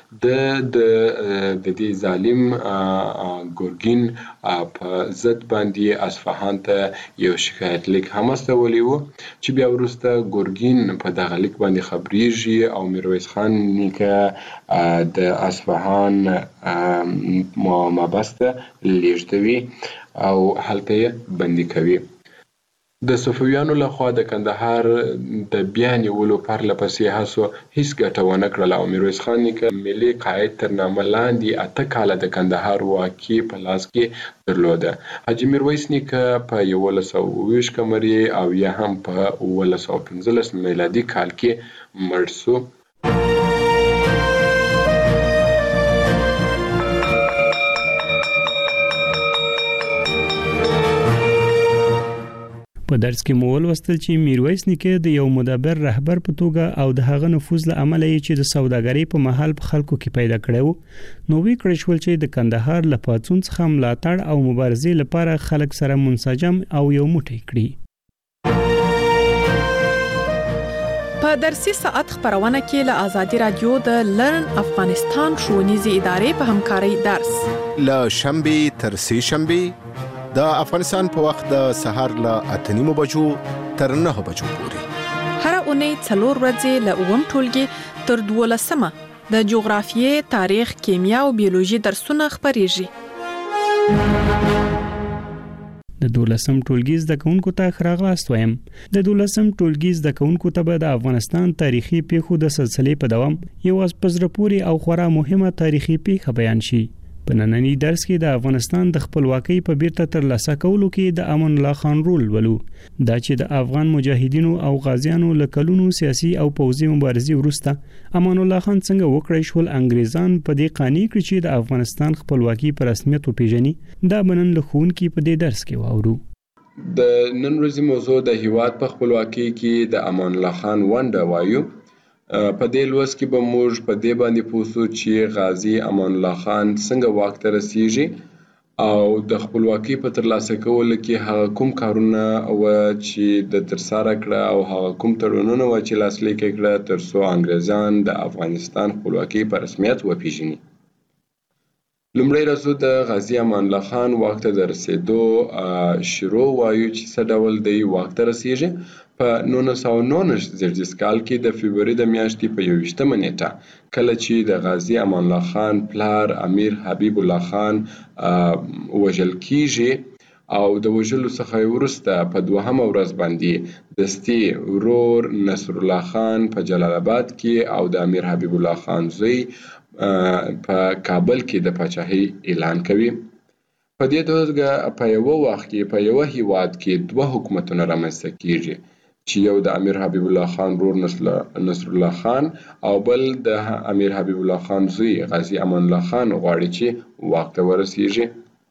د دې ظالم ګورګین په ضد باندې اصفهان ته یو شکایت لیک هم استولی و چې بیا وروسته ګورګین په دغه لیک باندې خبریږي او میرویس خان نیکه د اصفهان محبس ته لیږدوي او هلته یې بندي کوي. د صفویانو لخوا د کندهار د بیا نیولو پرله پسې هڅو هیڅ ګټه ونه کړله او میرویس خان نیکه ملي قاید تر نامه لاندې 8 کاله د کندهار واکي په لاس کې درلوده. حاجي میرویس نیکه په 1120 قمري او یا هم په 1915 میلادي کال کې مړ شو. په درس کې مو ولوستل چې میرویس نیکه د یو مدبر رهبر په توګه او د هغه نفوذ له امله چې د سوداګرۍ په محل په خلکو کې پیدا کړو، نو وی کړی شول چې د کندهار له پاتون څخه ملاتړ او مبارزې لپاره خلک سره منسجم او یو موټی کړي. په درسي ساعت خبرونه کې له آزادي رادیو د لرن افغانستان ښوونیزې ادارې په همکارۍ درس له شنبه تر سه شنبه د افغانستان په وخت د سهار له 8:30 بجو تر 9 بجو پورې هر اونۍ 4 ورځې له 9 ټولګي تر 12 د جغرافیې، تاریخ، کیمیا او بیولوژي درسونه خبريږي. د 12م ټولګي زده کوونکو ته خراغلاست وایم. د 12م ټولګي زده کوونکو ته به د افغانستان تاریخي پیښو د سلسلې په دوام یو پزرپوري او خورا مهمه تاریخي پیښه بیان شي. په نننی درس کې د افغانستان د خپلواکۍ په بیرته ترلاسه کولو کې د امان الله خان رول ولو، دا چې د افغان مجاهدینو او غازیانو له کلونو سیاسي او پوځي مبارزې وروسته امان الله خان څنګه وکړی شول انګریزان په دې قانع کړي چې د افغانستان خپلواکي په رسمیت وپیژني. دا بنن له ښوونکي په دې درس کې واورو. د نن ورځې موضوع د هیواد په خپلواکۍ کې د امان الله خان ونډه وایو. په دې لوست کې به موږ په دې باندې پوښتو چې غازی امان الله خان څنګه واک ته رسیږي او د خپلواکۍ په ترلاسه کولو کې هغه کوم کارونه و چې د ترسره کړه او هغه کوم تړونونه و چې لاسلیک کړه تر څو انګریزان د افغانستان خپلواکۍ په رسمیت وپیژني. لومړی راځو د غازی امان الله خان واک ته د رسیدو شروع وایو چې څه ډول دی واک ته رسیږي. په 1919 کال کې د فبرवरी د میاشتې په 21 نیټه کله چې د غازی امان الله خان پلار امیر حبیب الله خان وژل کیږي او د وژلو څخه وروسته په 2مه ورځ باندې دستي ورور نصر الله خان په جلال آباد کې او د امیر حبیب الله خان زوی په کابل کې د پاچاهۍ اعلان کوي. په دې توګه په یو وخت کې په یو هیواد کې دوه حکومتونه رامنځته کیږي چې یو د امیر حبیب الله خان رور نصر الله خان او بل د امیر حبیب الله خان زوی غازی امان الله خان غواړي چې واک ته ورسیږي.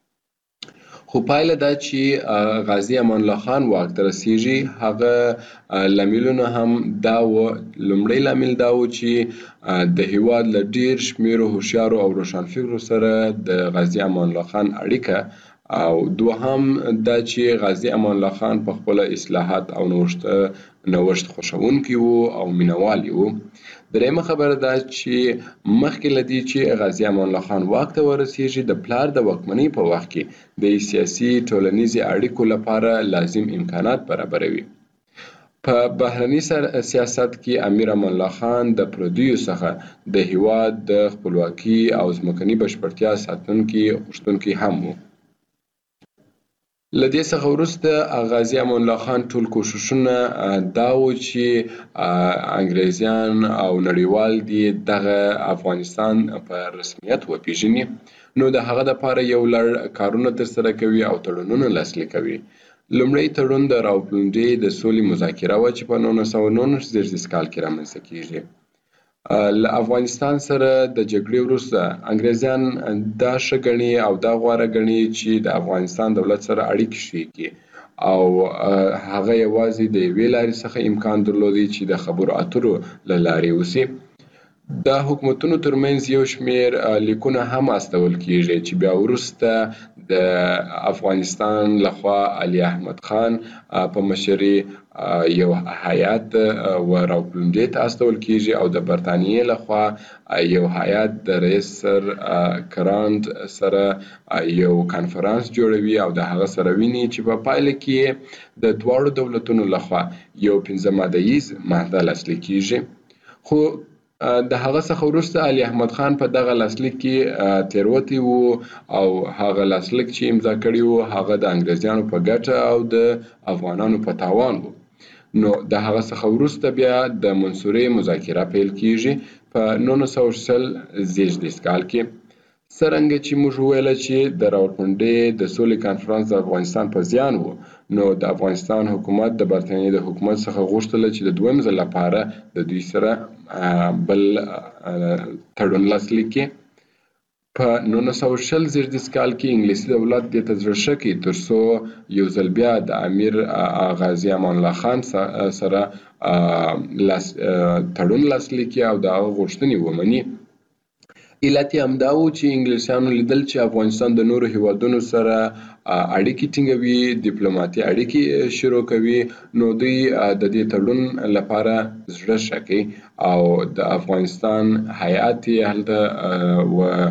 خو پایله دا چې غازی امان الله خان واک ته رسیږي هغه لاملونه هم دا و. لومړی لامل دا و چې د هیواد له ډیر شمیرو هوښیارو او روښانفکرو سره د غازی امان الله خان اړیکه او دوهم دا چې غازی امان الله خان په خپل اصلاحات او نوښت خوشونکی وو او مینوال وو. درېمه خبره ده چې مخکې لدی چې غازی امان الله خان واک ته ورسیږي د پلار د واکمنۍ په وخت کې د سیاسي ټولنیزي اړیکو لپاره لازم امکانات برابروي. په بهرني سیاست کې امیر امان الله خان د پردیو څخه د هیواد د خپلواکي او ځمکني بشپړتیا ساتونکي غوښتونکي هم وو. لدې څخه وروسته غازی امان الله خان ټول کوششونه دا و چې انګریزیان او نړیوال دي دغه افغانستان په رسمیت وپیژني، نو د هغه لپاره یو لړ کارونه ترسره کوي او تړونونه لاسلیک کوي. لومړی تړون د راوپلنډۍ د سولې مذاکره وه چې په 1919 کال کې رامنځته کیږي. له افغانستان سره د جګړې وروسته انګریزیان دا ښه ګڼي او دا غوره ګڼي چې د افغانستان دولت سره اړیکې ښې کړي او هغه یوازې د یوې لارې څخه امکان درلودی چې د خبرو اترو له لارې وسي. د حکومتونو ترمنځ یو شمیر لیکونه هم استول کیږي چې بیا وروسته د افغانستان لخوا علي احمد خان په مشرۍ یو هیات راوپلنډۍ ته استول کیږي او د برتانیې لخوا یو هیات د رئیس سر کرانډ سره یو کانفرانس جوړوي او د هغه سره ویني چې په پایله کې د دواړو دولتونو لخوا یو 15 مادهیز معاهده لاسلیک کیږي. خو د هغه څخه وروسته علي احمد خان په دغه لاسلیک کې تیروتی وو او هغه لاسلیک چې امضا کړی وو هغه د انګریزیانو په ګټه او د افغانانو په تاوان وو. نو د هغه څخه وروسته بیا د منصورې مذاکره پیل کیږي په 1920 کال کې. څرنګه چې موږ وویل چې د راوپلنډۍ د سولې کانفرانس د افغانستان په زیان وو، نو د افغانستان حکومت د برتانیې د حکومت څخه غوښتل چې د دویم ځل لپاره د دوی سره بل تړون لاسلیک کړي. په 1920 کال کې انګلیسي دولت دې ته زړه ښه کړي ترڅو یو ځل بیا د امیر غازی امان الله خان سره تړون لاسلیک کړي او د هغه غوښتنې ومني. علت یې همدا و چې انګلیسیانو لیدل چې افغانستان د نورو هیوادونو سره اړیکې ټینګوي، ډیپلوماټي اړیکې شروع کوي، نو دوی د دې تړون لپاره زړه ښه کوي او د افغانستان هیات یې هلته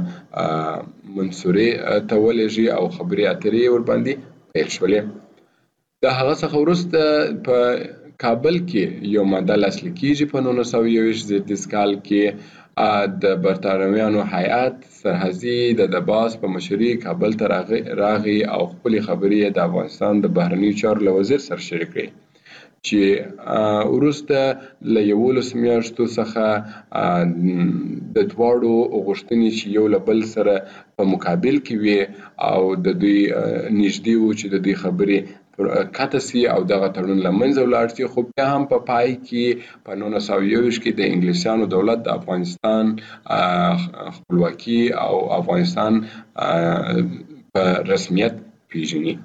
منصورې ته ولېږي او خبرې اترې ورباندې پیل شولې. د هغه څخه وروسته په کابل کې یو ماده لاسلیک کیږي په 1920 کال کې. د برتانویانو هیات سرحدي د دباس په مشرۍ کابل ته راغی او خپل خبرې د افغانستان د بهرنیو چارو له وزیر سره شریک کړې چې وروسته له 11 میاشتو څخه د دواړو غوښتنې چې یو له بل سره په مقابل کې وي او د دوی نږدې وو چې د دوی خبرې کاته سي او دغه تړون له منځه ولاړ سي. خو بیا هم په پای کې په 1920 کې د انګلیسیانو دولت د افغانستان خپلواکي او افغانستان په رسمیت پیژني.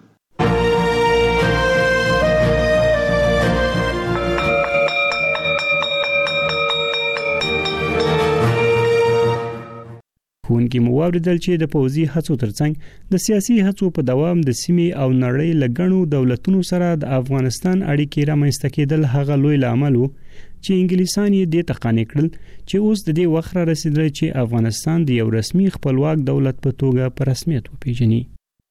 ښوونکي مو واوریدل چې د پوځي هڅو ترڅنګ د سیاسي هڅو په دوام د سیمې او نړۍ له ګڼو دولتونو سره د افغانستان اړیکې رامنځته کېدل هغه لوی لامل وو چې انګلیسان یې د تقانې کړل چې اوس د دې وخت را رسیدلی چې افغانستان د یو رسمي خپلواک دولت په توګه په رسمیت وپیژني.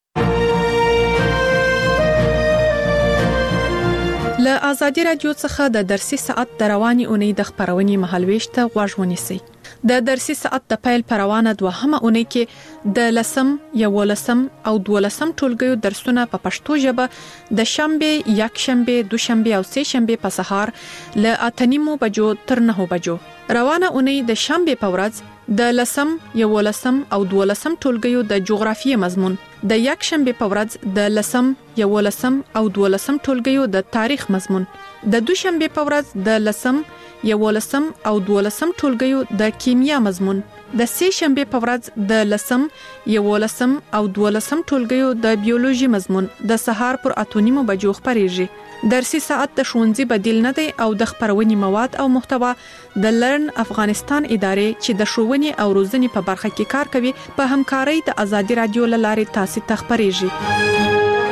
له ازادي رادیو څخه د درسي ساعت د رواني اونۍ د خبرونې مهالويش ته غوږ ونیسئ. د درسي ساعت د پیل پروانه دوهمه اونۍ کې د لسم، یولسم او دولسم ټولګیو درسونه په پښتو ژبه د شنبه، یکشنبه، دوشنبه او سه شنبه په سهار له 8:30 بجو تر 9 بجو. روانه اونۍ د شنبه په ورځ د لسم، یولسم او دولسم ټولګیو د جغرافیې مضمون، د یکشنبه په ورځ د لسم، یولسم او دولسم ټولګیو د تاریخ مضمون، د دوشنبه په ورځ د لسم، یولسم او دولسم ټولګیو د کیمیا مضمون د سې شنبه په ورځ د لسم، یولسم او دولسم ټولګیو د بیولوژي مضمون د سهار پر 8:30 بجو خبريږي. درسي ساعت د ښوونځي بدیل نه دی او د خبرونې مواد او محتوا د لرن افغانستان ادارې چې د ښوونې او روزنې په برخه کې کار کوي په همکارۍ د ازادي رادیو لارې تاسو ته خبريږي.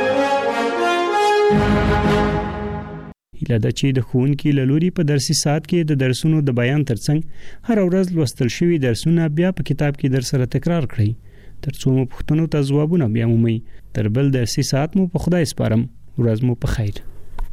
هیله ده چې د ښوونکي له لوري په درسي ساعت کې د درسونو د بیان ترڅنګ هر ورځ لوستل شوی درسونه بیا په کتاب کې در سره تکرار کړئ ترڅو مو پوښتنو ته ځوابونه بیا مومئ. تر بل درسي ساعت مو په خدای سپارم. ورځ مو په خیر.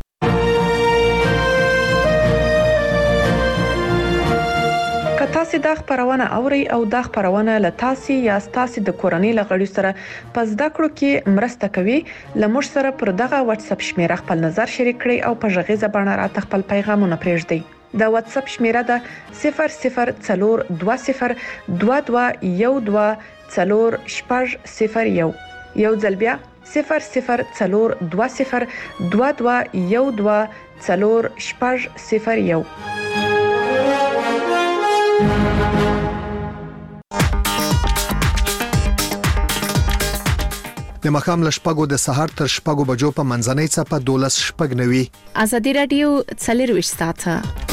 تاسو د خبرونه اوري او د خبرونه له تاسو یا تاسو د کورنۍ لغړی سره پس د کړو کې مرسته کوي. لمر سره پر دغه واتس اپ شمیره خپل نظر شریک کړئ او په ژغه زبانه را خپل پیغامونه پرېږدئ. د واتس اپ شمیره ده 00201214 یو ځل بیا 00201214 د مخام لشپګو د سحر تر شپګو بجو په منځنۍ چپه 12 شپګ نوي. ازادي رادیو 24 ساعته